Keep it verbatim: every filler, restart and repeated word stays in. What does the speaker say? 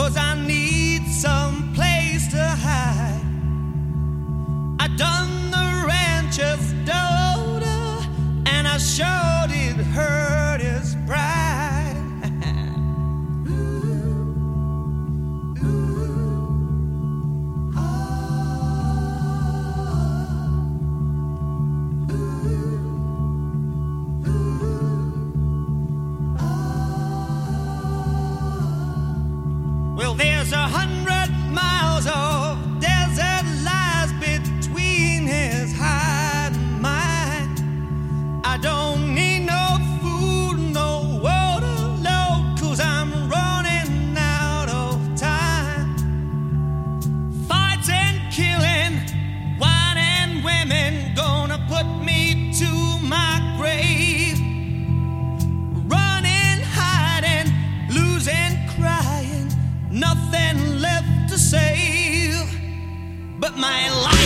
'cause I need some place to hide. I done the ranch of Doda, and I showed it hurt his pride. Ooh, ooh, ah, ooh, ooh, ah. Well, there's a hundred miles of desert lies between his hide and mine. I don't need no food, no water, no, 'cause I'm running out of time. Fights and killing, wine and women, gonna put me to my grave. Running, hiding, losing, crying, nothing left to save but my life.